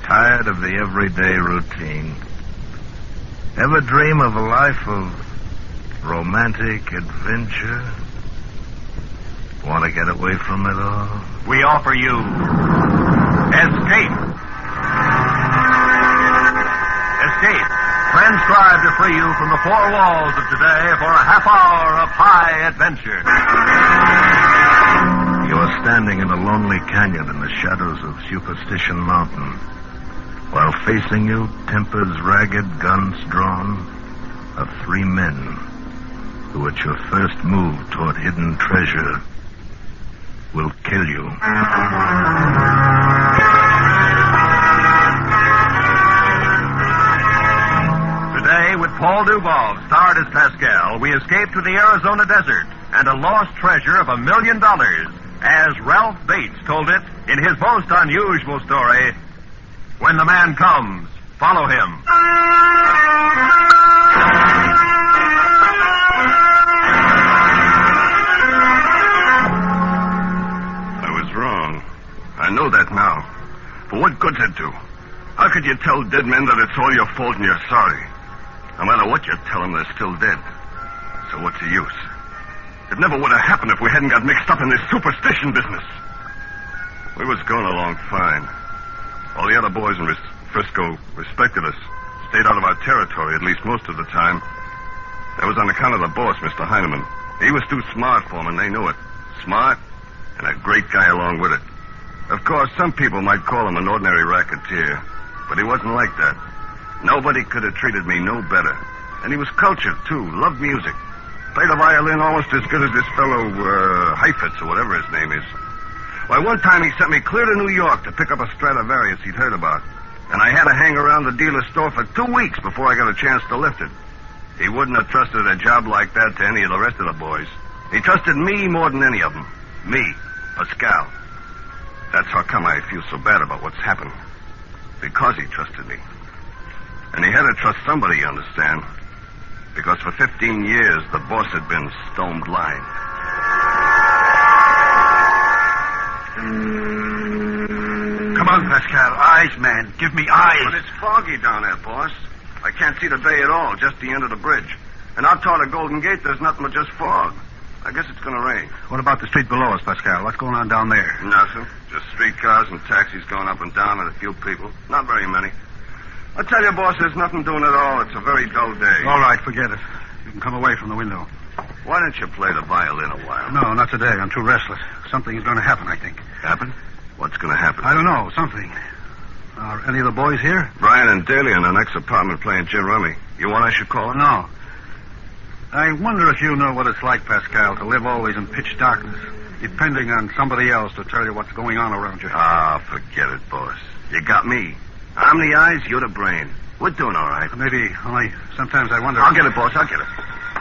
Tired of the everyday routine? Ever dream of a life of romantic adventure? Want to get away from it all? We offer you Escape. Escape. Transcribed to free you from the four walls of today for a half hour of high adventure. You are standing in a lonely canyon in the shadows of Superstition Mountain. While facing you, tempers ragged, guns drawn, are three men who, at your first move toward hidden treasure, will kill you. Today, with Paul Duvall, starred as Pascal, we escape to the Arizona desert and a lost treasure of $1 million, as Ralph Bates told it in his most unusual story, When the Man Comes, Follow Him. I know that now. But what good's it do? How could you tell dead men that it's all your fault and you're sorry? No matter what you tell them, they're still dead. So what's the use? It never would have happened if we hadn't got mixed up in this superstition business. We was going along fine. All the other boys in Frisco respected us, stayed out of our territory at least most of the time. That was on account of the boss, Mr. Heineman. He was too smart for them, and they knew it. Smart, and a great guy along with it. Of course, some people might call him an ordinary racketeer, but he wasn't like that. Nobody could have treated me no better. And he was cultured, too, loved music. Played the violin almost as good as this fellow, Heifetz, or whatever his name is. Why, one time he sent me clear to New York to pick up a Stradivarius he'd heard about. And I had to hang around the dealer's store for 2 weeks before I got a chance to lift it. He wouldn't have trusted a job like that to any of the rest of the boys. He trusted me more than any of them. Me, Pascal. That's how come I feel so bad about what's happened. Because he trusted me. And he had to trust somebody, you understand. Because for 15 years, the boss had been stone blind. Come on, Pascal. Eyes, man. Give me eyes. But it's foggy down there, boss. I can't see the bay at all, just the end of the bridge. And out toward the Golden Gate, there's nothing but just fog. I guess it's going to rain. What about the street below us, Pascal? What's going on down there? Nothing. Just streetcars and taxis going up and down and a few people. Not very many. I tell you, boss, there's nothing doing at all. It's a very dull day. All right, forget it. You can come away from the window. Why don't you play the violin a while? No, not today. I'm too restless. Something is going to happen, I think. Happen? What's going to happen? I don't know. Something. Are any of the boys here? Brian and Daly in the next apartment playing gin rummy. You want I should call them? No. I wonder if you know what it's like, Pascal, to live always in pitch darkness, depending on somebody else to tell you what's going on around you. Ah, forget it, boss. You got me. I'm the eyes, you're the brain. We're doing all right. Maybe, only sometimes I wonder... I'll get it, boss. I'll get it.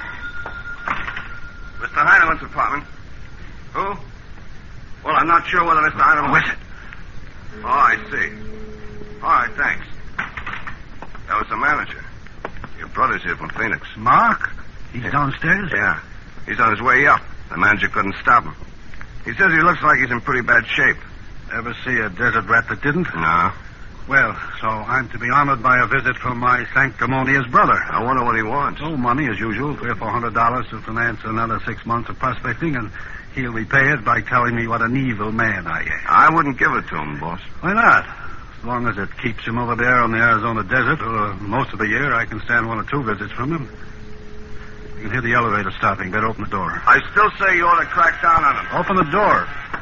Mr. Heineman's apartment. Who? Well, I'm not sure whether Mr. Heineman... Who is it? Oh, I see. All right, thanks. That was the manager. Your brother's here from Phoenix. Mark? He's downstairs? Yeah. He's on his way up. The manager couldn't stop him. He says he looks like he's in pretty bad shape. Ever see a desert rat that didn't? No. Well, so I'm to be honored by a visit from my sanctimonious brother. I wonder what he wants. Oh, money as usual, $300 or $400 to finance another 6 months of prospecting, and he'll repay it by telling me what an evil man I am. I wouldn't give it to him, boss. Why not? As long as it keeps him over there on the Arizona desert, or most of the year, I can stand 1 or 2 visits from him. You can hear the elevator stopping. Better open the door. I still say you ought to crack down on him. Open the door.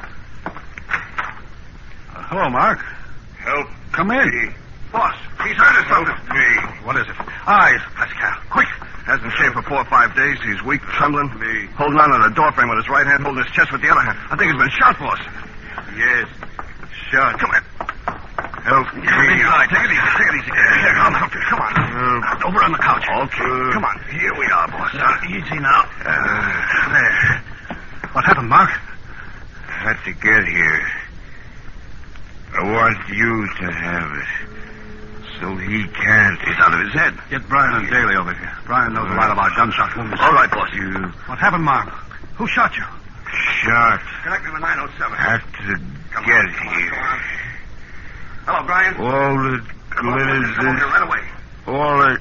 Hello, Mark. Help. Come in. Me. Boss, he's hurt or something. Me. What is it? Eyes, Pascal. Quick. Hasn't shaved for 4 or 5 days. He's weak, trembling. Me. Holding on to the doorframe with his right hand, holding his chest with the other hand. I think he's been shot, boss. Yes. Shot. Come here. Help me. Inside. Take it easy. Take it easy. Here, I'll help you. Come on. Over on the couch. Okay. Come on. Here we are, boss. Easy now. There. What happened, Mark? I had to get here. I want you to have it. So he can't. He's out of his head. Get Brian and Daly over here. Brian knows a lot about gunshot wounds. All right, boss. What happened, Mark? Who shot you? Shot. Connect me with 907. Had to Come get on, here. come on. Hello, Brian. All the glitters, Right away. all the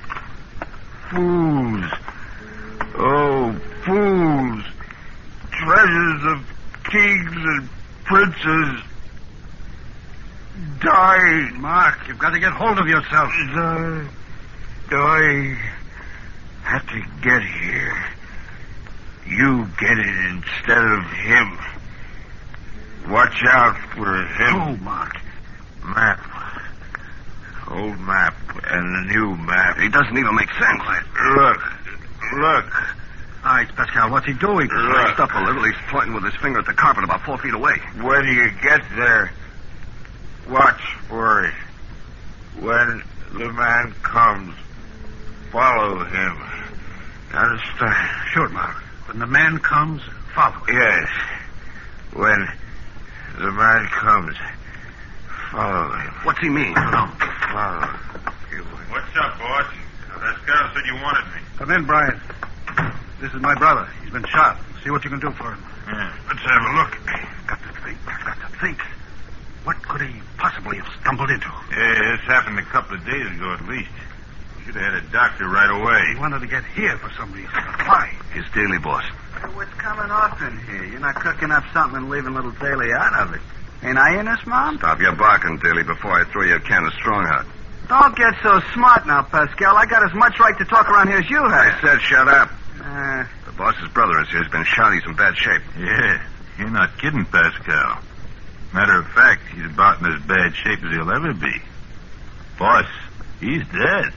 fools. Oh, fools. Treasures of kings and princes. Die. Mark, you've got to get hold of yourself. I had to get here. You get it instead of him. Watch out for him. Oh, Mark. Map. Old map and the new map. It doesn't even make sense. Look. All right, Pascal, what's he doing? Raised up a little. He's pointing with his finger at the carpet about 4 feet away. When you get there, watch for it. When the man comes, follow him. Understand? Sure, Mark. When the man comes, follow him. Yes. When the man comes, follow him. What's he mean? Follow him. What's up, boss? Pascal said you wanted me. Come in, Brian. This is my brother. He's been shot. See what you can do for him. Yeah. Let's have a look. Got to think. What could he possibly have stumbled into? Yeah, this happened a couple of days ago at least. Should have had a doctor right away. He wanted to get here for some reason. Why? His daily boss. What's coming off in here? You're not cooking up something and leaving little Daly out of it. Ain't I in this, Mom? Stop your barking, Daly, before I throw you a can of strong hot. Don't get so smart now, Pascal. I got as much right to talk around here as you I have. said shut up. Uh, The boss's brother is here. He's been shot. He's in bad shape. Yeah, you're not kidding, Pascal. Matter of fact, he's about in as bad shape as he'll ever be. Boss, he's dead.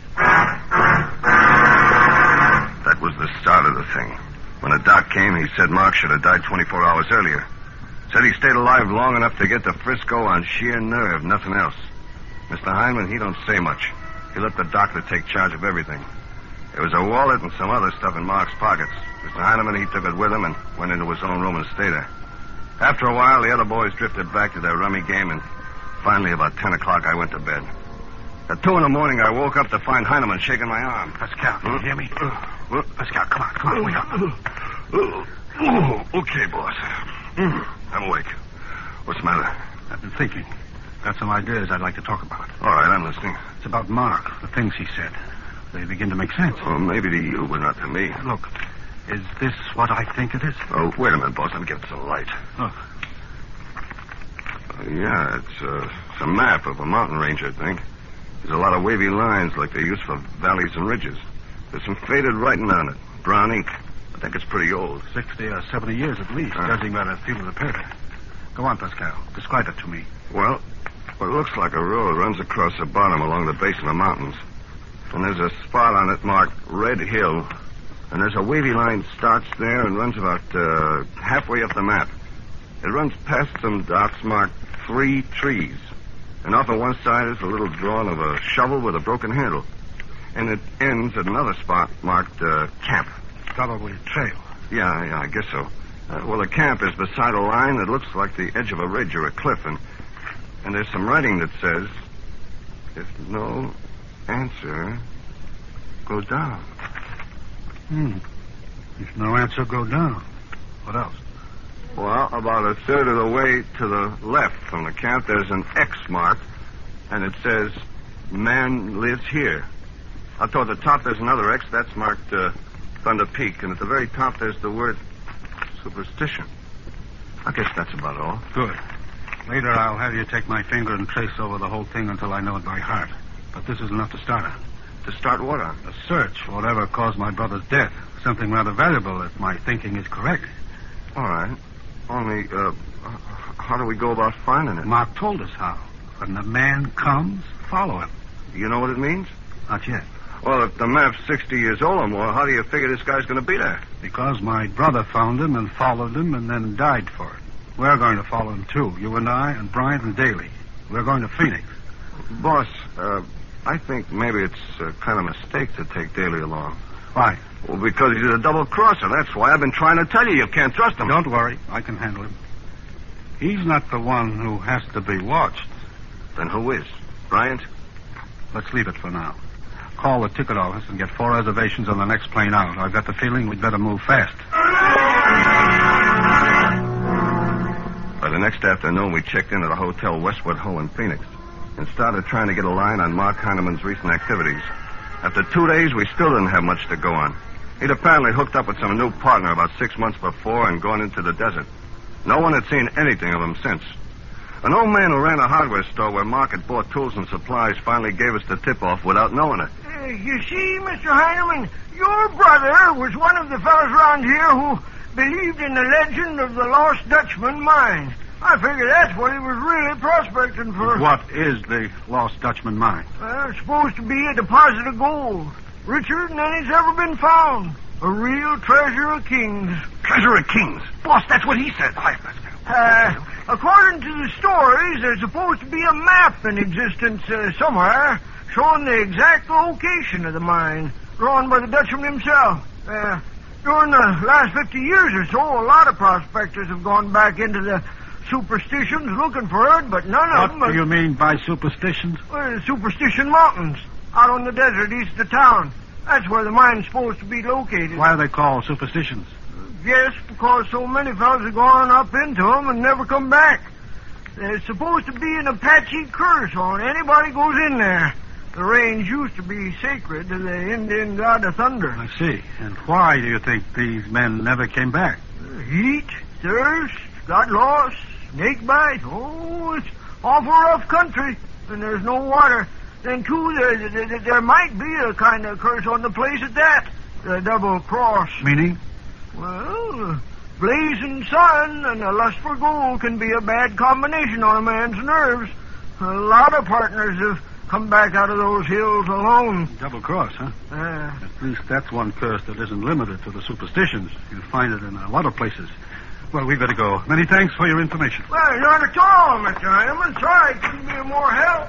That was the start of the thing. When the doc came, he said Mark should have died 24 hours earlier. Said he stayed alive long enough to get to Frisco on sheer nerve, nothing else. Mr. Heinman, he don't say much. He let the doctor take charge of everything. There was a wallet and some other stuff in Mark's pockets. Mr. Heinemann, he took it with him and went into his own room and stayed there. After a while, the other boys drifted back to their rummy game, and finally, about 10 o'clock, I went to bed. At 2 in the morning, I woke up to find Heinemann shaking my arm. Pascal, can you hear me? What? Pascal, come on, wake up. Okay, boss. I'm awake. What's the matter? I've been thinking. Got some ideas I'd like to talk about. All right, I'm listening. It's about Mark, the things he said. They begin to make sense. Well, maybe to you, but not to me. Look, is this what I think it is? Oh, wait a minute, boss. Let me get some light. Look. Yeah, it's a map of a mountain range, I think. There's a lot of wavy lines like they use for valleys and ridges. There's some faded writing on it. Brown ink. I think it's pretty old. 60 or 70 years at least, judging by the feel of the paper. Go on, Pascal. Describe it to me. Well, what looks like a road runs across the bottom along the base of the mountains. And there's a spot on it marked Red Hill. And there's a wavy line starts there and runs about halfway up the map. It runs past some dots marked 3 trees. And off on one side is a little drawing of a shovel with a broken handle. And it ends at another spot marked camp. Probably a trail. Yeah, I guess so. Well, the camp is beside a line that looks like the edge of a ridge or a cliff. And there's some writing that says, if no answer, go down. If no answer, go down. What else? Well, about a third of the way to the left from the camp, there's an X mark, and it says, man lives here. Up toward the top, there's another X. That's marked Thunder Peak, and at the very top, there's the word superstition. I guess that's about all. Good. Later, I'll have you take my finger and trace over the whole thing until I know it by heart. But this is enough to start on. To start what on? A search for whatever caused my brother's death. Something rather valuable if my thinking is correct. All right. Only, how do we go about finding it? Mark told us how. When the man comes, follow him. You know what it means? Not yet. Well, if the map's 60 years old or more, how do you figure this guy's going to be there? Because my brother found him and followed him and then died for it. We're going to follow him, too. You and I and Bryant and Daly. We're going to Phoenix. Boss, I think maybe it's a kind of mistake to take Daly along. Why? Well, because he's a double-crosser. That's why I've been trying to tell you can't trust him. Don't worry. I can handle him. He's not the one who has to be watched. Then who is? Bryant? Let's leave it for now. Call the ticket office and get 4 reservations on the next plane out. I've got the feeling we'd better move fast. By the next afternoon, we checked into the Hotel Westwood Ho in Phoenix. and started trying to get a line on Mark Heineman's recent activities. After 2 days, we still didn't have much to go on. He'd apparently hooked up with some new partner about 6 months before and gone into the desert. No one had seen anything of him since. An old man who ran a hardware store where Mark had bought tools and supplies finally gave us the tip-off without knowing it. You see, Mr. Heineman, your brother was one of the fellows around here who believed in the legend of the Lost Dutchman mine. I figure that's what he was really prospecting for. What is the Lost Dutchman mine? Well, it's supposed to be a deposit of gold, richer than any's ever been found. A real treasure of kings. Treasure of kings? Boss, that's what he said. According to the stories, there's supposed to be a map in existence somewhere showing the exact location of the mine, drawn by the Dutchman himself. During the last 50 years or so, a lot of prospectors have gone back into the superstitions looking for it, but none of them... What do you mean by superstitions? Superstition Mountains, out on the desert east of town. That's where the mine's supposed to be located. Why are they called superstitions? Yes, because so many fellas have gone up into them and never come back. There's supposed to be an Apache curse on anybody goes in there. The range used to be sacred to the Indian god of thunder. I see. And why do you think these men never came back? Heat, thirst, got lost, snake bite. Oh, it's awful rough country, and there's no water. Then, too, there might be a kind of curse on the place at that. The double cross. Meaning? Well, blazing sun and a lust for gold can be a bad combination on a man's nerves. A lot of partners have come back out of those hills alone. Double cross, huh? At least that's one curse that isn't limited to the superstitions. You'll find it in a lot of places. Well, we better go. Many thanks for your information. Well, not at all, Mr. Heineman. Sorry I couldn't be of more help.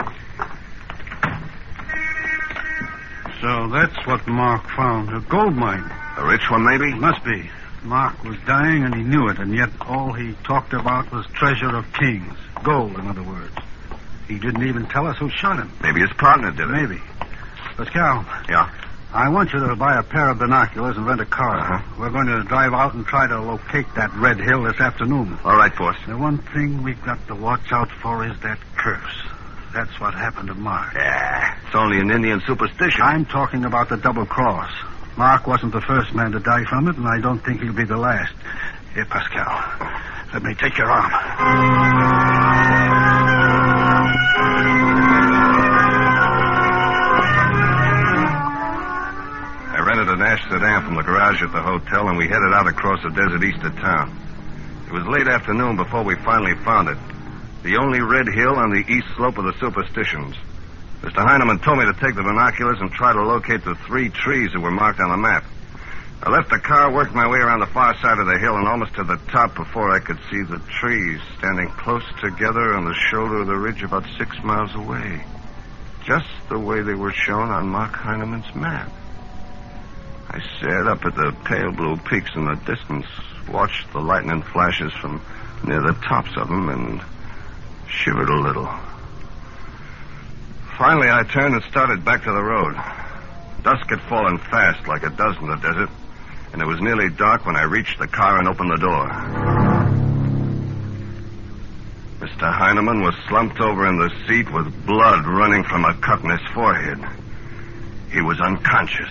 So that's what Mark found, a gold mine. A rich one, maybe? Must be. Mark was dying and he knew it, and yet all he talked about was treasure of kings. Gold, in other words. He didn't even tell us who shot him. Maybe his partner did it. Maybe. Pascal. Yeah? I want you to buy a pair of binoculars and rent a car. Uh-huh. We're going to drive out and try to locate that red hill this afternoon. All right, boss. The one thing we've got to watch out for is that curse. That's what happened to Mark. Yeah, it's only an Indian superstition. I'm talking about the double cross. Mark wasn't the first man to die from it, and I don't think he'll be the last. Here, Pascal, let me take your arm. I rented an Ash sedan from the garage at the hotel, and we headed out across the desert east of town. It was late afternoon before we finally found it. The only red hill on the east slope of the superstitions. Mr. Heineman told me to take the binoculars and try to locate the 3 trees that were marked on the map. I left the car, worked my way around the far side of the hill, and almost to the top before I could see the trees standing close together on the shoulder of the ridge about 6 miles away. Just the way they were shown on Mark Heineman's map. I stared up at the pale blue peaks in the distance, watched the lightning flashes from near the tops of them, and shivered a little. Finally, I turned and started back to the road. Dusk had fallen fast, like it does in the desert, and it was nearly dark when I reached the car and opened the door. Mr. Heineman was slumped over in the seat with blood running from a cut in his forehead. He was unconscious.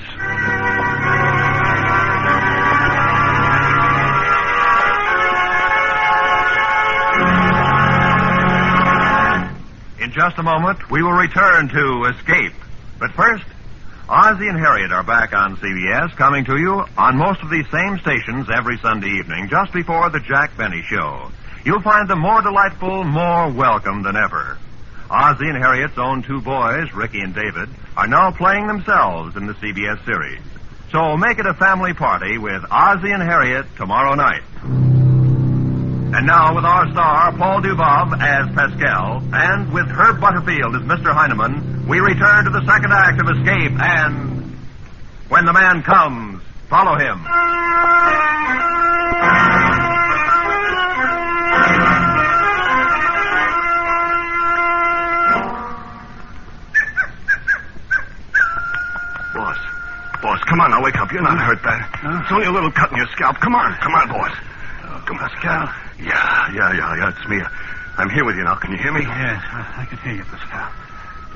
In just a moment, we will return to Escape. But first, Ozzie and Harriet are back on CBS, coming to you on most of these same stations every Sunday evening, just before the Jack Benny Show. You'll find them more delightful, more welcome than ever. Ozzie and Harriet's own 2 boys, Ricky and David, are now playing themselves in the CBS series. So make it a family party with Ozzie and Harriet tomorrow night. And now with our star, Paul Dubov as Pascal, and with Herb Butterfield as Mr. Heineman, we return to the second act of Escape and When the Man Comes, Follow Him. Boss, come on, now wake up. You're not hurt, that. It's only a little cut in your scalp. Come on, boss. Come on, Pascal. Yeah, it's me. I'm here with you now. Can you hear me? Yes, I can hear you, Pascal.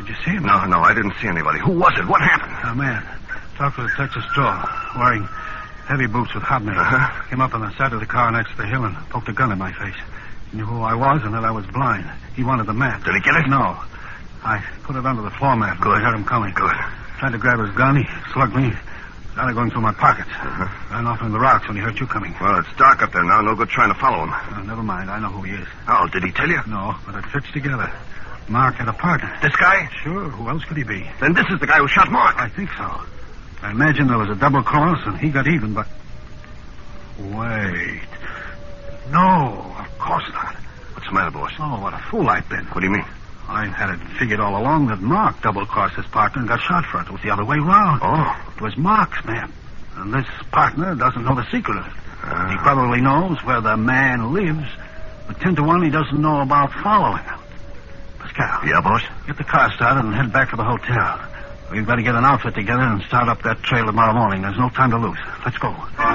you see him? No, I didn't see anybody. Who was it? What happened? A man. Talked with a Texas drawl, wearing heavy boots with hobnails. Came up on the side of the car next to the hill and poked a gun in my face. He knew who I was and that I was blind. He wanted the map. Did he get it? No. I put it under the floor mat. Good. I heard him coming. Good. Tried to grab his gun. He slugged me. Started going through my pockets. Ran off into the rocks when he heard you coming. Well, it's dark up there now. No good trying to follow him. Oh, never mind. I know who he is. Oh, did he tell you? No, but it fits together. Mark had a partner. This guy? Sure. Who else could he be? Then this is the guy who shot Mark. I think so. I imagine there was a double cross and he got even, but... Wait. No, of course not. What's the matter, boss? Oh, what a fool I've been. What do you mean? I had it figured all along that Mark double-crossed his partner and got shot for it. It was the other way round. Oh. It was Mark's man. And this partner doesn't know the secret of it. He probably knows where the man lives, but 10 to 1 he doesn't know about following him. Pascal. Yeah, boss? Get the car started and head back to the hotel. We've got to get an outfit together and start up that trail tomorrow morning. There's no time to lose. Let's go.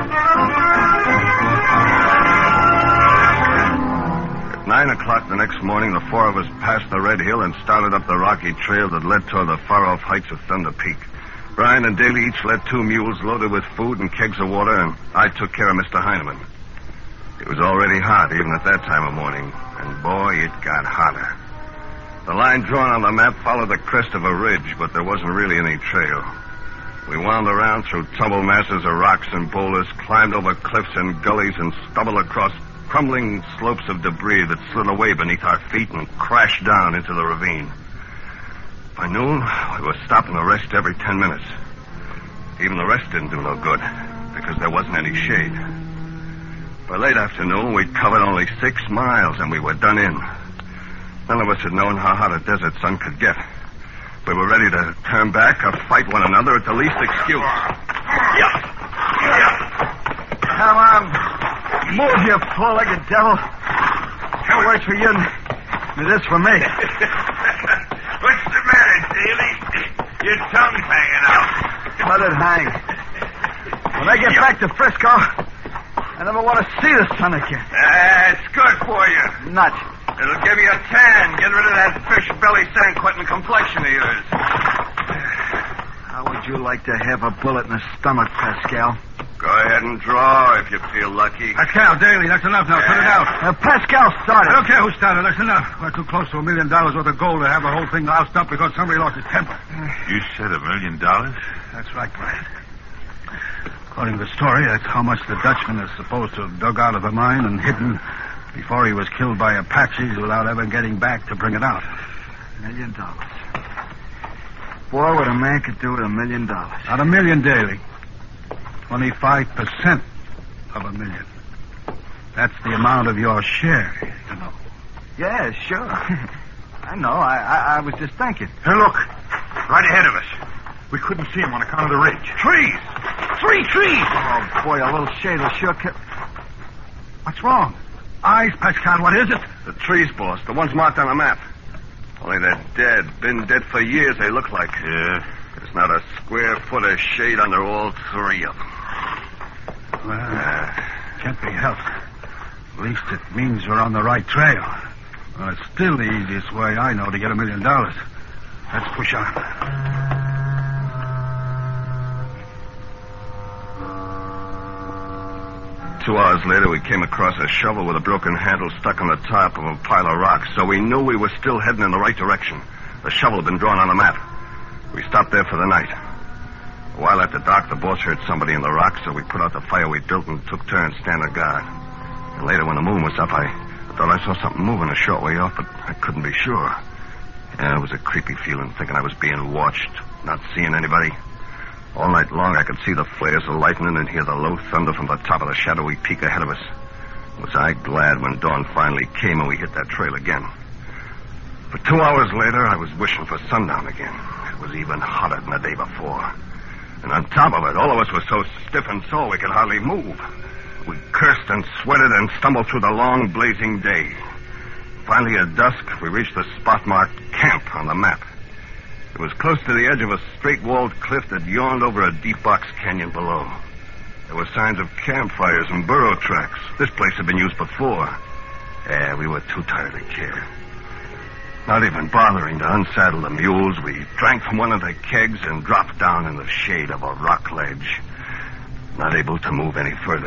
At 9 o'clock the next morning, the four of us passed the Red Hill and started up the rocky trail that led toward the far-off heights of Thunder Peak. Brian and Daly each led 2 mules loaded with food and kegs of water, and I took care of Mr. Heineman. It was already hot, even at that time of morning, and boy, it got hotter. The line drawn on the map followed the crest of a ridge, but there wasn't really any trail. We wound around through tumble masses of rocks and boulders, climbed over cliffs and gullies, and stumbled across crumbling slopes of debris that slid away beneath our feet and crashed down into the ravine. By noon, we were stopping to rest every 10 minutes. Even the rest didn't do no good, because there wasn't any shade. By late afternoon, we'd covered only 6 miles, and we were done in. None of us had known how hot a desert sun could get. We were ready to turn back or fight one another at the least excuse. Yeah. Come on. Move, you four-legged devil. That works for you and this for me. What's the matter, Daly? Your tongue's hanging out. Let it hang. When I get back to Frisco, I never want to see the sun again. It's good for you. Nuts. It'll give you a tan. Get rid of that fish belly San Quentin complexion of yours. How would you like to have a bullet in the stomach, Pascal? Go ahead and draw if you feel lucky. Pascal, Daly, that's enough now. Cut it out. Pascal started. I don't care who started. That's enough. We're too close to $1 million worth of gold to have the whole thing loused up because somebody lost his temper. You said $1 million? That's right, Brian. According to the story, that's how much the Dutchman is supposed to have dug out of the mine and hidden before he was killed by Apaches without ever getting back to bring it out. $1 million. Boy, what a man could do with $1 million. Not $1 million, Daly. 25% of $1 million. That's the amount of your share, you know. Yeah, sure. I know. I was just thinking. Hey, look. Right ahead of us. We couldn't see him on account of the ridge. Trees! 3 trees! Oh, boy, a little shade will sure What's wrong? Eyes, Pascal, what is it? The trees, boss. The ones marked on the map. Only they're dead. Been dead for years, they look like. Yeah. There's not a square foot of shade under all 3 of them. Well, can't be helped. At least it means we're on the right trail. Well, it's still the easiest way I know to get $1 million. Let's push on. 2 hours later, we came across a shovel with a broken handle stuck on the top of a pile of rocks, so we knew we were still heading in the right direction. The shovel had been drawn on the map. We stopped there for the night. A while after dark, the boss heard somebody in the rocks, so we put out the fire we built and took turns standing guard. And later, when the moon was up, I thought I saw something moving a short way off, but I couldn't be sure. Yeah, it was a creepy feeling, thinking I was being watched, not seeing anybody. All night long, I could see the flares of lightning and hear the low thunder from the top of the shadowy peak ahead of us. Was I glad when dawn finally came and we hit that trail again. For 2 hours later, I was wishing for sundown again. It was even hotter than the day before. And on top of it, all of us were so stiff and sore we could hardly move. We cursed and sweated and stumbled through the long, blazing day. Finally, at dusk, we reached the spot marked camp on the map. It was close to the edge of a straight-walled cliff that yawned over a deep box canyon below. There were signs of campfires and burro tracks. This place had been used before. Yeah, we were too tired to care. Not even bothering to unsaddle the mules, we drank from one of the kegs and dropped down in the shade of a rock ledge, not able to move any further.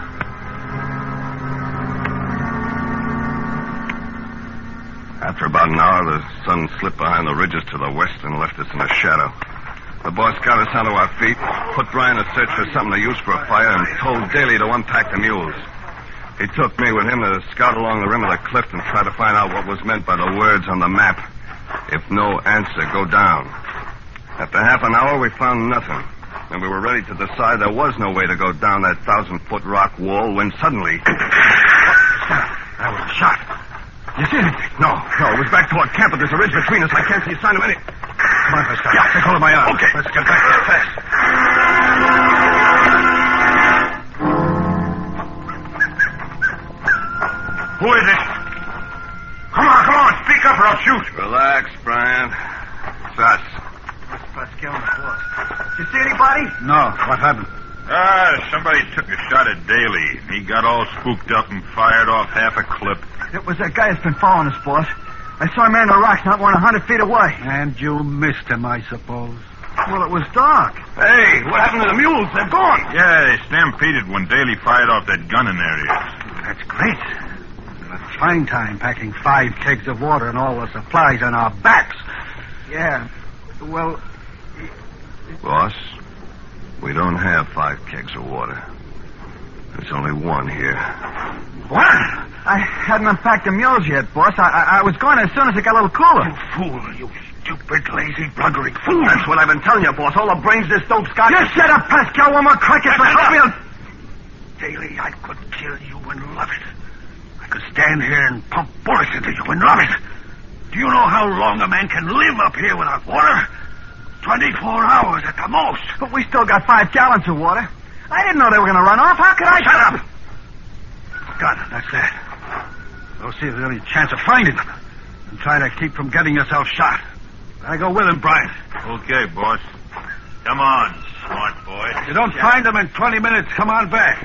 After about an hour, the sun slipped behind the ridges to the west and left us in a shadow. The boss got us onto our feet, put Brian to search for something to use for a fire, and told Daly to unpack the mules. He took me with him to scout along the rim of the cliff and try to find out what was meant by the words on the map. If no answer, go down. After half an hour, we found nothing, and we were ready to decide there was no way to go down that 1,000-foot rock wall when suddenly... That was a shot. You see anything? No, it was back toward camp, but there's a ridge between us. I can't see a sign of any... Come on, Pascal. Yeah, take hold of my arm. Okay. Let's get back there fast. Who is it? Come on, speak up or I'll shoot. Relax, Brian. It's us. Pascal and the boss. Did you see anybody? No. What happened? Somebody took a shot at Daly. He got all spooked up and fired off half a clip. It was that guy that's been following us, boss. I saw him man the rocks not more than 100 feet away. And you missed him, I suppose. Well, it was dark. Hey, what happened to the mules? They're gone. Yeah, they stampeded when Daly fired off that gun in their ears. That's great. We'll have a fine time packing 5 kegs of water and all the supplies on our backs. Yeah. Well... Boss, we don't have 5 kegs of water. There's only one here. What? I hadn't unpacked the mules yet, boss. I was going as soon as it got a little cooler. You fool, you stupid, lazy, blundering fool. That's what I've been telling you, boss. All the brains this dope's got... You shut up, Pascal. One more crack at the... Daly, I could kill you and love it. I could stand here and pump bullets into you and love it. Do you know how long a man can live up here without water? 24 hours at the most. But we still got 5 gallons of water. I didn't know they were going to run off. How could I... Shut up! Got it, that's that. We'll see if there's any chance of finding them. And try to keep from getting yourself shot. I go with him, Brian. Okay, boss. Come on, smart boy. If you don't find them in 20 minutes, come on back.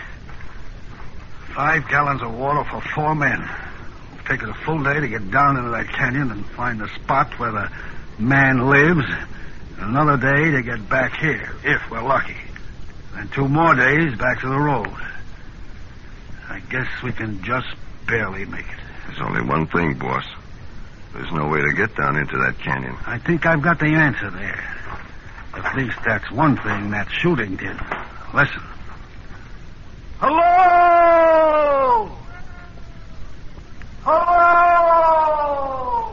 5 gallons of water for 4 men. It'll take us a full day to get down into that canyon and find the spot where the man lives. Another day to get back here, if we're lucky. And 2 more days back to the road. I guess we can just barely make it. There's only one thing, boss. There's no way to get down into that canyon. I think I've got the answer there. At least that's one thing that shooting did. Listen. Hello! Hello!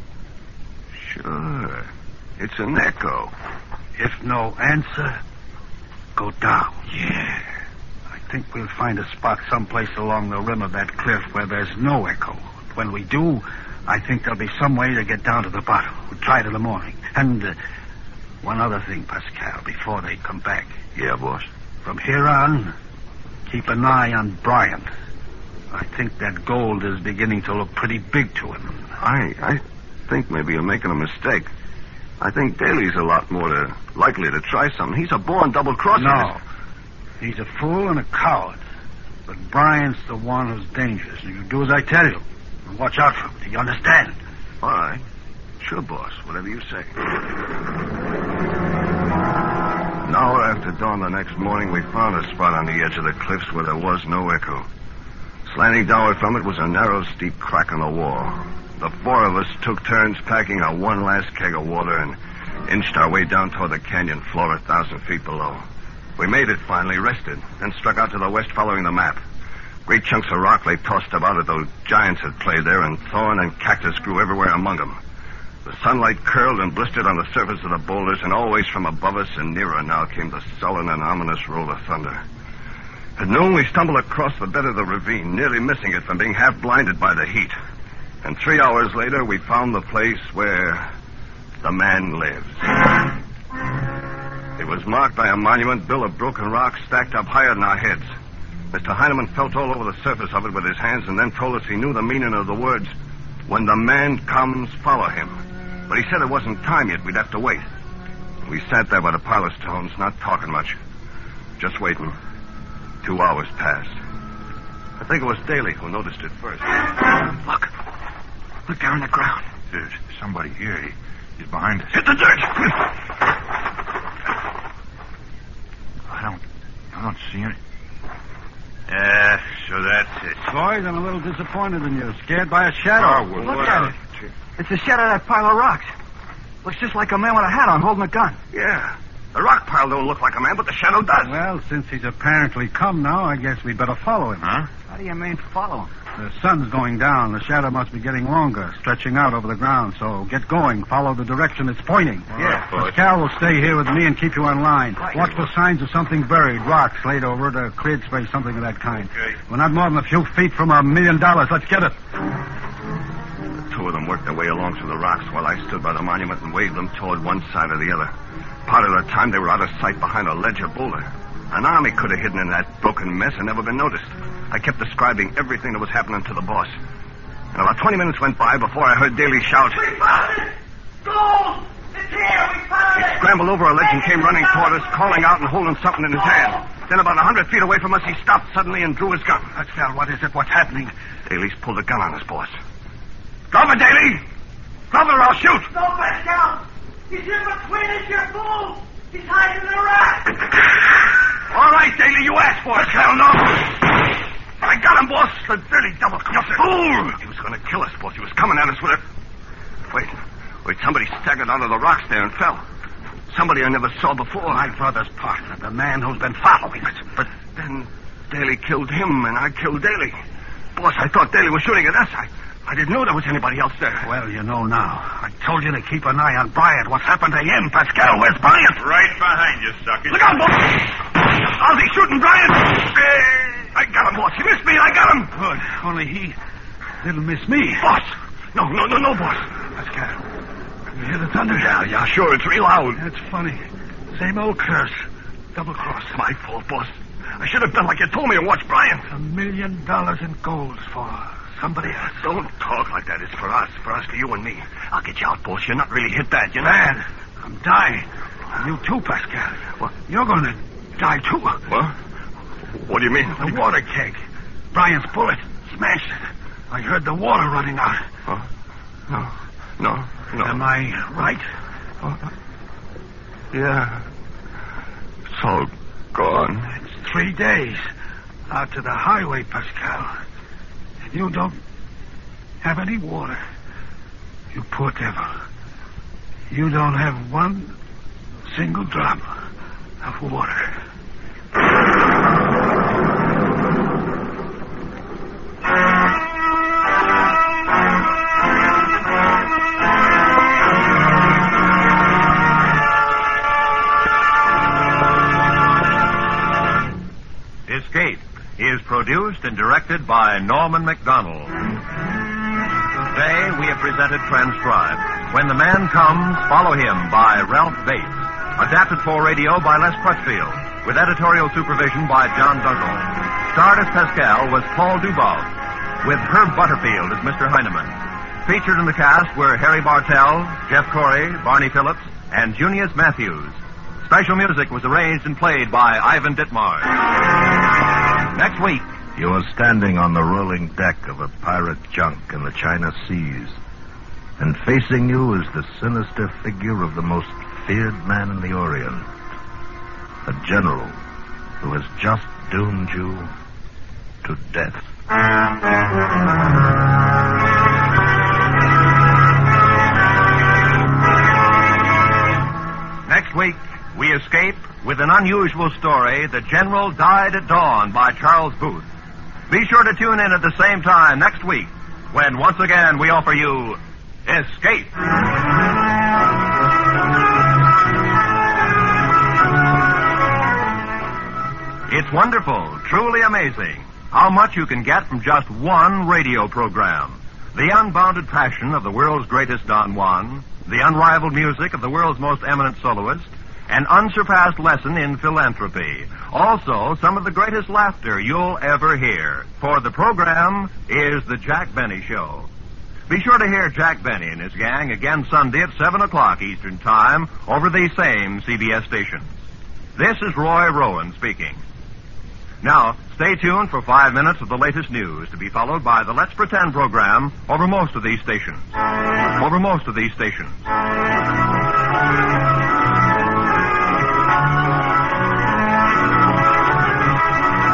Sure. It's an echo. If no answer, go down. Yeah. I think we'll find a spot someplace along the rim of that cliff where there's no echo. When we do, I think there'll be some way to get down to the bottom. We'll try it in the morning. And one other thing, Pascal, before they come back. Yeah, boss. From here on, keep an eye on Bryant. I think that gold is beginning to look pretty big to him. I think maybe you're making a mistake. I think Daly's a lot more likely to try something. He's a born double-crosser. No. He's a fool and a coward. But Bryant's the one who's dangerous. And you do as I tell you. And watch out for him. Do you understand? All right. Sure, boss. Whatever you say. An hour after dawn the next morning, we found a spot on the edge of the cliffs where there was no echo. Slanting downward from it was a narrow, steep crack in the wall. The 4 of us took turns packing our one last keg of water and inched our way down toward the canyon floor 1,000 feet below. We made it finally, rested, and struck out to the west following the map. Great chunks of rock lay tossed about as though giants had played there, and thorn and cactus grew everywhere among them. The sunlight curled and blistered on the surface of the boulders, and always from above us and nearer now came the sullen and ominous roll of thunder. At noon, we stumbled across the bed of the ravine, nearly missing it from being half blinded by the heat. And 3 hours later, we found the place where the man lives. It was marked by a monument built of broken rocks stacked up higher than our heads. Mr. Heineman felt all over the surface of it with his hands and then told us he knew the meaning of the words, "When the man comes, follow him." But he said it wasn't time yet. We'd have to wait. We sat there by the pile of stones, not talking much. Just waiting. 2 hours passed. I think it was Daly who noticed it first. Look. Look down on the ground. There's somebody here. He's behind us. Hit the dirt! I don't see any. So that's it. Boys, I'm a little disappointed in you. Scared by a shadow. Oh, well, Look what at else? it. It's the shadow of that pile of rocks. Looks just like a man with a hat on holding a gun. Yeah. The rock pile don't look like a man, but the shadow does. Well, since he's apparently come now, I guess we'd better follow him. Huh? How do you mean follow him? The sun's going down. The shadow must be getting longer, stretching out over the ground. So get going. Follow the direction it's pointing. Yeah, boys. Pascal will stay here with me and keep you on line. Right. Watch for signs of something buried, rocks laid over it, a cleared space, something of that kind. Okay. We're not more than a few feet from $1 million. Let's get it. The two of them worked their way along through the rocks while I stood by the monument and waved them toward one side or the other. Part of the time they were out of sight behind a ledge of boulder. An army could have hidden in that broken mess and never been noticed. I kept describing everything that was happening to the boss. And about 20 minutes went by before I heard Daly shout. We found it! Gold! It's here! We found He it! scrambled over a ledge and came running toward us, calling out and holding something in his hand. Then about 100 feet away from us, he stopped suddenly and drew his gun. Pascal, what is it? What's happening? Daly's pulled a gun on his boss. Drop it, Daly! Drop it or I'll shoot! No, Pascal! He's in between us, you fool! He's hiding in the rock! All right, Daly, you asked for it. Hell no! I got him, boss. The dirty double-crosser. Fool! He was going to kill us, boss. He was coming at us with a... Wait. Somebody staggered out of the rocks there and fell. Somebody I never saw before. My brother's partner, the man who's been following us. But then Daly killed him, and I killed Daly. Boss, I thought Daly was shooting at us. I didn't know there was anybody else there. Well, you know now. I told you to keep an eye on Bryant. What's happened to him, Pascal? Where's Bryant? Right behind you, suckers. Look out, boss! How's he shooting, Bryant? I got him, boss. He missed me. I got him. Good. Only he didn't miss me. Boss! No, boss. Pascal, you hear the thunder? Yeah, sure. It's real loud. That's funny. Same old curse. Double cross. My fault, boss. I should have done like you told me and watched Bryant. $1 million in gold for somebody else. Don't talk like that. It's for us to you and me. I'll get you out, boss. You're not really hit bad, you know? Man, I'm dying. You too, Pascal. What? You're going to die too. What? What do you mean? The water keg. Bryant's bullet smashed it. I heard the water running out. No. Am I right? Yeah. It's all gone. It's 3 days out to the highway, Pascal. And you don't have any water. You poor devil. You don't have one single drop of water. Escape is produced and directed by Norman McDonald. Today we have presented Transcribed. When the Man Comes, Follow Him by Ralph Bates. Adapted for radio by Les Crutchfield. With editorial supervision by John Dunkel. Starred as Pascal was Paul Dubov. With Herb Butterfield as Mr. Heinemann. Featured in the cast were Harry Bartell, Jeff Corey, Barney Phillips, and Junius Matthews. Special music was arranged and played by Ivan Ditmars. Next week, You are standing on the rolling deck of a pirate junk in the China Seas. And facing you is the sinister figure of the most feared man in the Orient. A general who has just doomed you to death. Next week, we escape with an unusual story, The General Died at Dawn by Charles Booth. Be sure to tune in at the same time next week when once again we offer you Escape. It's wonderful, truly amazing, how much you can get from just one radio program. The unbounded passion of the world's greatest Don Juan, the unrivaled music of the world's most eminent soloist, an unsurpassed lesson in philanthropy. Also, some of the greatest laughter you'll ever hear. For the program is The Jack Benny Show. Be sure to hear Jack Benny and his gang again Sunday at 7 o'clock Eastern Time over these same CBS stations. This is Roy Rowan speaking. Now, stay tuned for 5 minutes of the latest news, to be followed by the Let's Pretend program over most of these stations. Over most of these stations.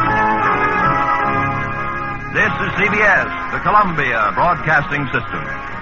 This is CBS, the Columbia Broadcasting System.